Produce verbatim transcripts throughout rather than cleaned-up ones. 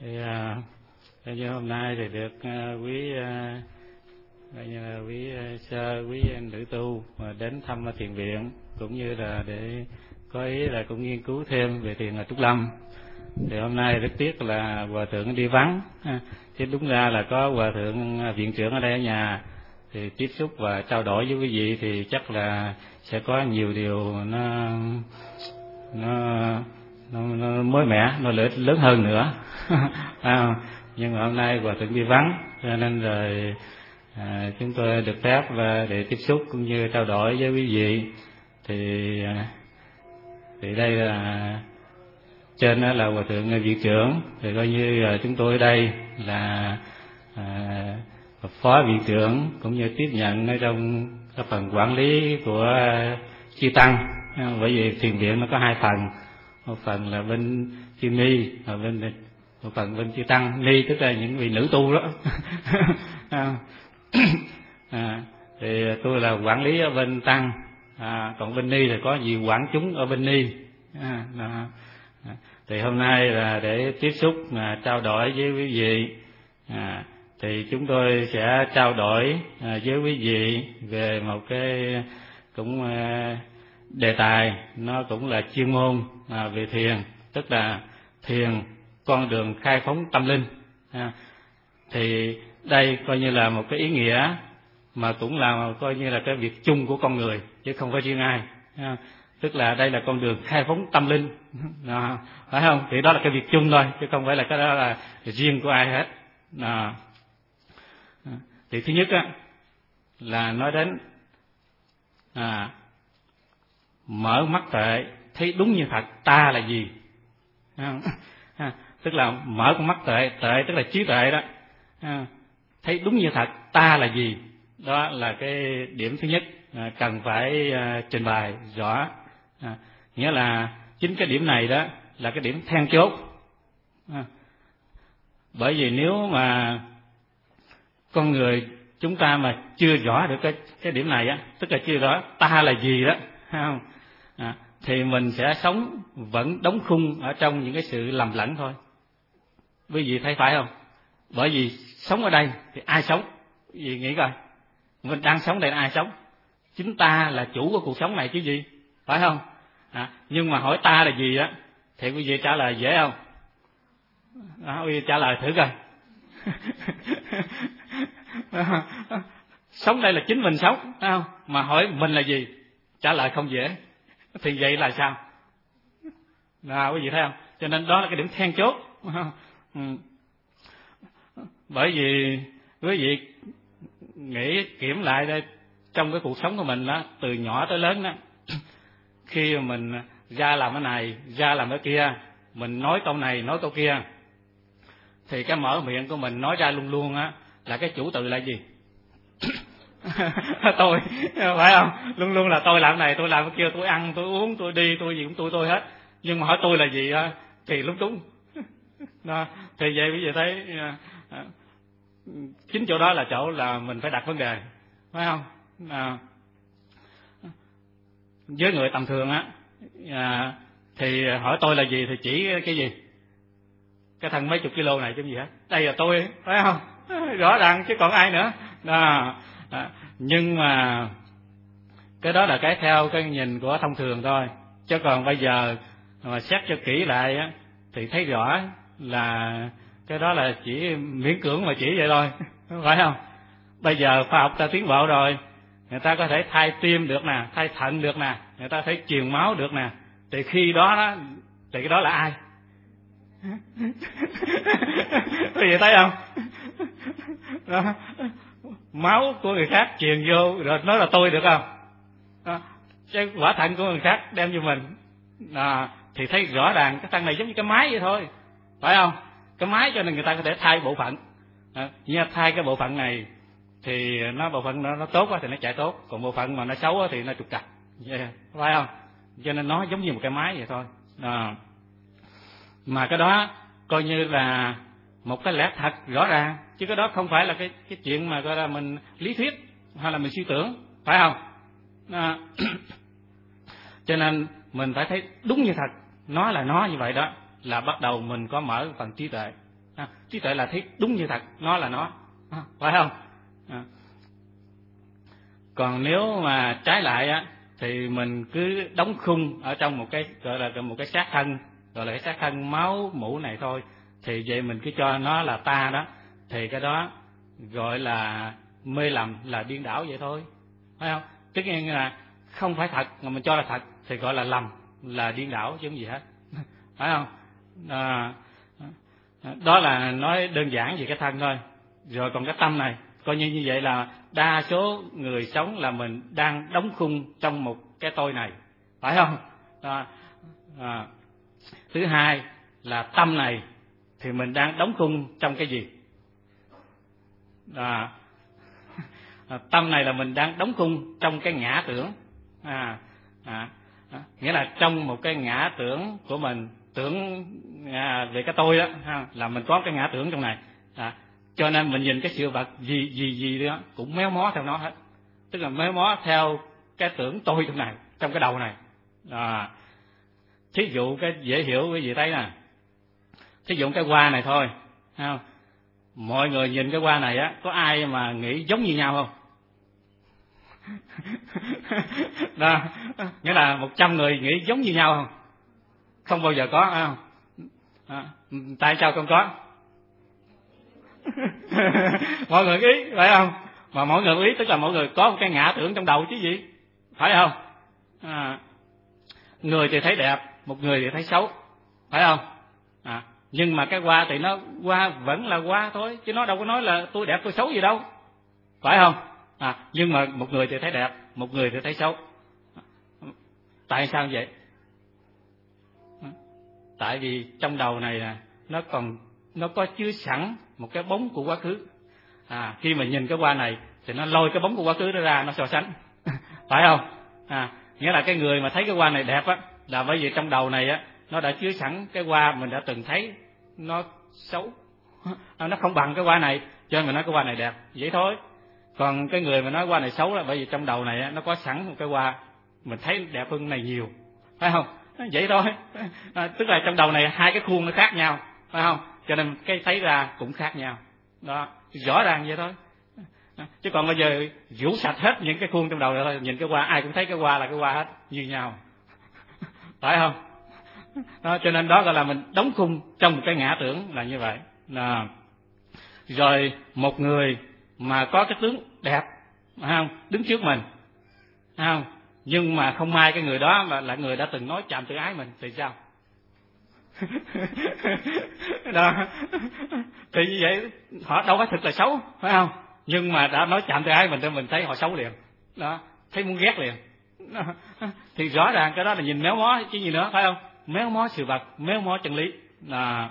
Thì à, như hôm nay thì được à, quý à, như là quý à, sơ quý nữ tu mà đến thăm thiền viện, cũng như là để có ý là cũng nghiên cứu thêm về thiền ở Trúc Lâm. Thì hôm nay rất tiếc là hòa thượng đi vắng, chứ đúng ra là có hòa thượng viện trưởng ở đây ở nhà thì tiếp xúc và trao đổi với quý vị thì chắc là sẽ có nhiều điều nó nó nó, nó mới mẻ, nó lớn hơn nữa. À, nhưng mà hôm nay hòa thượng đi vắng cho nên rồi à, chúng tôi được phép và để tiếp xúc cũng như trao đổi với quý vị. Thì thì đây là trên đó là hòa thượng viện trưởng, thì coi như là chúng tôi ở đây là à, phó viện trưởng, cũng như tiếp nhận ở trong cái phần quản lý của chư tăng. Bởi vì thiền viện nó có hai phần, một phần là bên chư ni và bên một phần bên chư tăng. Ni tức là những vị nữ tu đó. À, thì tôi là quản lý ở bên tăng, à, còn bên ni thì có vị quản chúng ở bên ni. À, à, thì hôm nay là để tiếp xúc mà trao đổi với quý vị. À, thì chúng tôi sẽ trao đổi à, với quý vị về một cái cũng à, đề tài nó cũng là chuyên môn à, về thiền, tức là thiền con đường khai phóng tâm linh. À, thì đây coi như là một cái ý nghĩa mà cũng là coi như là cái việc chung của con người chứ không có riêng ai. À, tức là đây là con đường khai phóng tâm linh, à, phải không? Thì đó là cái việc chung thôi chứ không phải là cái đó là riêng của ai hết. À, thì thứ nhất á là nói đến à, mở mắt tuệ thấy đúng như thật ta là gì. À, à, tức là mở con mắt tuệ, tuệ tức là trí tuệ đó. À, thấy đúng như thật ta là gì, đó là cái điểm thứ nhất à, cần phải à, trình bày rõ. À, nghĩa là chính cái điểm này đó là cái điểm then chốt. À, bởi vì nếu mà con người chúng ta mà chưa rõ được cái cái điểm này á, tức là chưa rõ ta là gì đó, thấy không? À, thì mình sẽ sống vẫn đóng khung ở trong những cái sự lầm lẫn thôi. Quý vị thấy phải không? Bởi vì sống ở đây thì ai sống? Quý vị nghĩ coi, mình đang sống đây là ai sống? Chính ta là chủ của cuộc sống này chứ gì, phải không? À, nhưng mà hỏi ta là gì á thì quý vị trả lời dễ không? À, quý vị trả lời thử coi. Sống đây là chính mình sống, phải không? Mà hỏi mình là gì, trả lời không dễ. Thì vậy là sao? À, quý vị thấy không? Cho nên đó là cái điểm then chốt. Ừ. Bởi vì quý vị nghĩ kiểm lại đây, trong cái cuộc sống của mình đó, từ nhỏ tới lớn đó, khi mà mình ra làm cái này, ra làm cái kia, mình nói câu này, nói câu kia, thì cái mở miệng của mình nói ra luôn luôn á là cái chủ từ là gì? Tôi, phải không? Luôn luôn là tôi làm này, tôi làm cái kia, tôi ăn, tôi uống, tôi đi, tôi gì cũng tôi tôi hết. Nhưng mà hỏi tôi là gì á thì lúng túng. Đó, thì vậy quý vị thấy chính chỗ đó là chỗ là mình phải đặt vấn đề, phải không? À, với người tầm thường á à, thì hỏi tôi là gì thì chỉ cái gì? Cái thân mấy chục kilo này chứ gì hết. Đây là tôi, phải không? Rõ ràng chứ còn ai nữa. Đó. À, nhưng mà cái đó là cái theo cái nhìn của thông thường thôi. Chứ còn bây giờ mà xét cho kỹ lại á thì thấy rõ là cái đó là chỉ miễn cưỡng mà chỉ vậy thôi, phải không? Bây giờ khoa học ta tiến bộ rồi, người ta có thể thay tim được nè, thay thận được nè, người ta có thể truyền máu được nè. Thì khi đó đó thì cái đó là ai? Quý vị thấy không? Đó. Máu của người khác truyền vô rồi nói là tôi được không? Đó. Cái quả thận của người khác đem vô mình à, thì thấy rõ ràng cái thân này giống như cái máy vậy thôi, phải không? Cái máy cho nên người ta có thể thay bộ phận à, nhưng thay cái bộ phận này thì nó bộ phận nó, nó tốt quá thì nó chạy tốt, còn bộ phận mà nó xấu quá thì nó trục trặc, yeah, phải không? Cho nên nó giống như một cái máy vậy thôi à. Mà cái đó coi như là một cái lẽ thật rõ ràng, chứ cái đó không phải là cái cái chuyện mà gọi là mình lý thuyết hay là mình suy tưởng, phải không? À, cho nên mình phải thấy đúng như thật, nó là nó như vậy đó, là bắt đầu mình có mở phần trí tuệ À, trí tuệ là thấy đúng như thật, nó là nó, à, phải không? À. Còn nếu mà trái lại á, thì mình cứ đóng khung ở trong một cái gọi là một cái xác thân, gọi là cái xác thân máu mủ này thôi, thì vậy mình cứ cho nó là ta đó, thì cái đó gọi là mê lầm, là điên đảo vậy thôi, phải không? Tức nghĩa là không phải thật mà mình cho là thật thì gọi là lầm, là điên đảo chứ không gì hết, phải không? À, đó là nói đơn giản về cái thân thôi. Rồi còn cái tâm này, coi như như vậy là đa số người sống là mình đang đóng khung trong một cái tôi này, phải không? À, à. Thứ hai là tâm này thì mình đang đóng khung trong cái gì? À, tâm này là mình đang đóng khung trong cái ngã tưởng. À, à, à, nghĩa là trong một cái ngã tưởng của mình, tưởng à, về cái tôi đó ha, là mình có cái ngã tưởng trong này. À, cho nên mình nhìn cái sự vật gì gì gì đó cũng méo mó theo nó hết, tức là méo mó theo cái tưởng tôi trong này, trong cái đầu này. À, thí dụ cái dễ hiểu quý vị thấy nè, thí dụ cái hoa này thôi, không? Mọi người nhìn cái hoa này á, có ai mà nghĩ giống như nhau không? Đó, nghĩa là một trăm người nghĩ giống như nhau không? Không bao giờ có, phải không? À, tại sao không có? Mọi người ý, phải không? Mà mỗi người ý tức là mỗi người có một cái ngã tưởng trong đầu chứ gì, phải không? À, người thì thấy đẹp, một người thì thấy xấu, phải không? À, nhưng mà cái hoa thì nó hoa vẫn là hoa thôi, chứ nó đâu có nói là tôi đẹp tôi xấu gì đâu, phải không? À, nhưng mà một người thì thấy đẹp, một người thì thấy xấu. Tại sao vậy? Tại vì trong đầu này nè, nó còn nó có chứa sẵn một cái bóng của quá khứ. À, khi mà nhìn cái hoa này thì nó lôi cái bóng của quá khứ đó ra, nó so sánh, phải không? À, nghĩa là cái người mà thấy cái hoa này đẹp á, là bởi vì trong đầu này á, nó đã chứa sẵn cái hoa mình đã từng thấy nó xấu, nó không bằng cái hoa này, cho nên mình nói cái hoa này đẹp, vậy thôi. Còn cái người mà nói hoa này xấu là bởi vì trong đầu này á, nó có sẵn một cái hoa mình thấy đẹp hơn này nhiều, phải không? Vậy thôi. À, tức là trong đầu này hai cái khuôn nó khác nhau, phải không? Cho nên cái thấy ra cũng khác nhau. Đó, rõ ràng vậy thôi. À, chứ còn bây giờ rũ sạch hết những cái khuôn trong đầu này thôi, nhìn cái hoa ai cũng thấy cái hoa là cái hoa hết, như nhau, phải không? Đó, cho nên đó gọi là mình đóng khung trong một cái ngã tưởng là như vậy. À, rồi một người mà có cái tướng đẹp, phải không? Đứng trước mình, phải không? Nhưng mà không may cái người đó là, là người đã từng nói chạm tự ái mình thì sao? Đó. Thì như vậy họ đâu có thực là xấu, phải không? Nhưng mà đã nói chạm tự ái mình thì mình thấy họ xấu liền. Đó, thấy muốn ghét liền. Đó. Thì rõ ràng cái đó là nhìn méo mó chứ gì nữa, phải không? Méo mó sự vật, méo mó chân lý. Là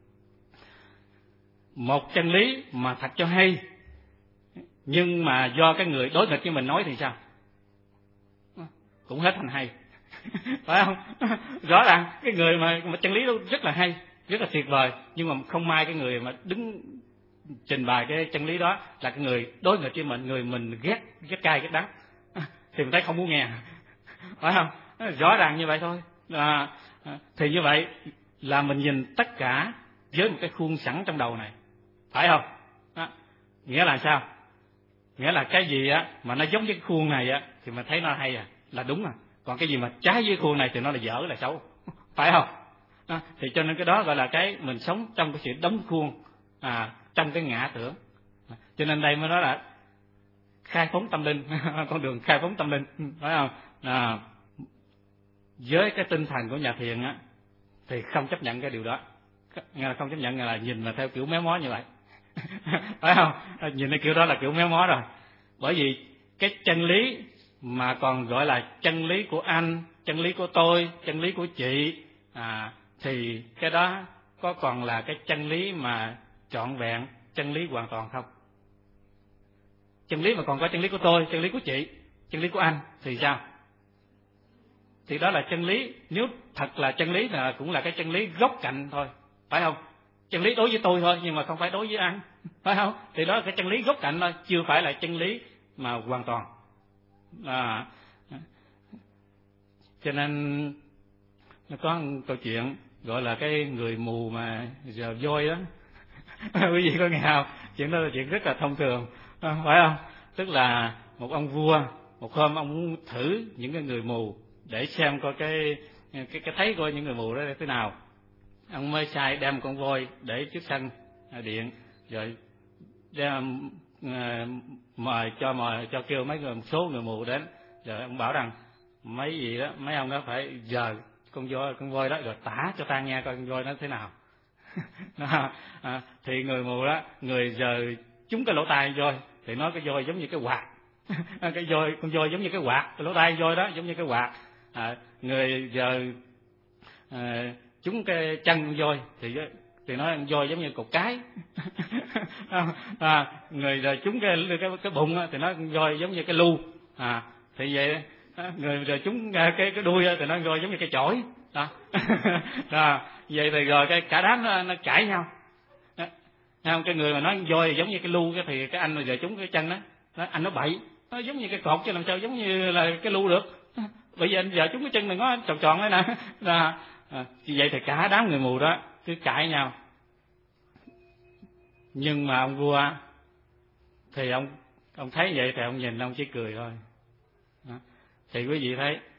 một chân lý mà thật cho hay, nhưng mà do cái người đối nghịch với mình nói thì sao? Cũng hết thành hay, phải không? Rõ ràng cái người mà, mà chân lý đó rất là hay, rất là tuyệt vời, nhưng mà không may cái người mà đứng trình bày cái chân lý đó là cái người đối nghịch với mình, người mình ghét, ghét cay ghét đắng, thì mình thấy không muốn nghe, phải không? Rõ ràng như vậy thôi. À, thì như vậy là mình nhìn tất cả với một cái khuôn sẵn trong đầu này, phải không? Đó. Nghĩa là sao? Nghĩa là cái gì á mà nó giống với cái khuôn này á thì mình thấy nó hay à, là đúng à. Còn cái gì mà trái với khuôn này thì nó là dở, là xấu, phải không? Đó. Thì cho nên cái đó gọi là cái mình sống trong cái sự đóng khuôn, à, trong cái ngã tưởng. Cho nên đây mới nói là khai phóng tâm linh, con đường khai phóng tâm linh, phải không? À, với cái tinh thần của nhà thiền á thì không chấp nhận cái điều đó, nghe là không chấp nhận là nhìn là theo kiểu méo mó như vậy. Phải không? Nhìn cái kiểu đó là kiểu méo mó rồi. Bởi vì cái chân lý mà còn gọi là chân lý của anh, chân lý của tôi, chân lý của chị, à, thì cái đó có còn là cái chân lý mà trọn vẹn, chân lý hoàn toàn không? Chân lý mà còn có chân lý của tôi, chân lý của chị, chân lý của anh thì sao? Thì đó là chân lý, nếu thật là chân lý là cũng là cái chân lý gốc cạnh thôi, phải không? Chân lý đối với tôi thôi, nhưng mà không phải đối với anh, phải không? Thì đó là cái chân lý gốc cạnh thôi, chưa phải là chân lý mà hoàn toàn. À, cho nên nó có một câu chuyện gọi là cái người mù mà giờ voi đó, Quý vị có nghe không? Chuyện đó là chuyện rất là thông thường, phải không? Tức là một ông vua, một hôm ông muốn thử những cái người mù để xem coi cái cái cái thấy coi những người mù đó thế nào. Ông mới sai đem con voi để trước sân điện, rồi đem uh, mời cho mời cho kêu mấy người một số người mù đến, rồi ông bảo rằng mấy gì đó mấy ông đó phải giờ con voi con voi đó rồi tả cho ta nghe coi con voi nó thế nào. Đó, à, thì người mù đó, người giờ trúng cái lỗ tai voi thì nói cái voi giống như cái quạt. Cái voi con voi giống như cái quạt, cái lỗ tai voi đó giống như cái quạt. À, người giờ à, trúng cái chân con voi thì thì nói con voi giống như cục cái. À, người giờ trúng cái cái cái bụng thì nói con voi giống như cái lu. À, thì vậy người giờ trúng cái cái đuôi thì nói con voi giống như cái chổi. Đó. Đó. Vậy thì rồi cái cả đám nó, nó cãi nhau. Đó. Không, cái người mà nói voi giống như cái lu thì cái anh mà giờ trúng cái chân đó, đó anh nó bậy, nó giống như cái cột chứ làm sao giống như là cái lu được. Bây giờ anh giờ trúng cái chân này nó tròn tròn đấy nè. Đó. À, vậy thì cả đám người mù đó cứ cãi nhau. Nhưng mà ông vua thì ông ông thấy vậy thì ông nhìn ông chỉ cười thôi. Đó. Thì quý vị thấy